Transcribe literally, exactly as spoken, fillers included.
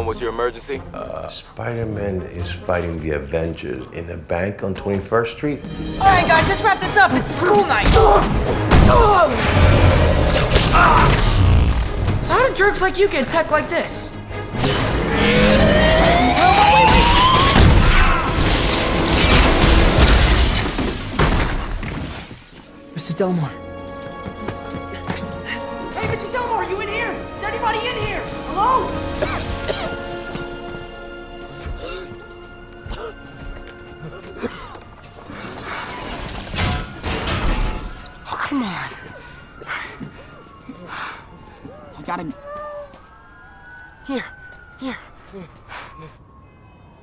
what's your emergency? Uh, Spider-Man is fighting the Avengers in a bank on twenty-first Street. All right, guys, let's wrap this up. It's school night. So how do jerks like you get tech like this? Mister Delmore. Hey, Mister Delmore, you in here? Is anybody in here? Hello? Oh, come on. You gotta... Here, here.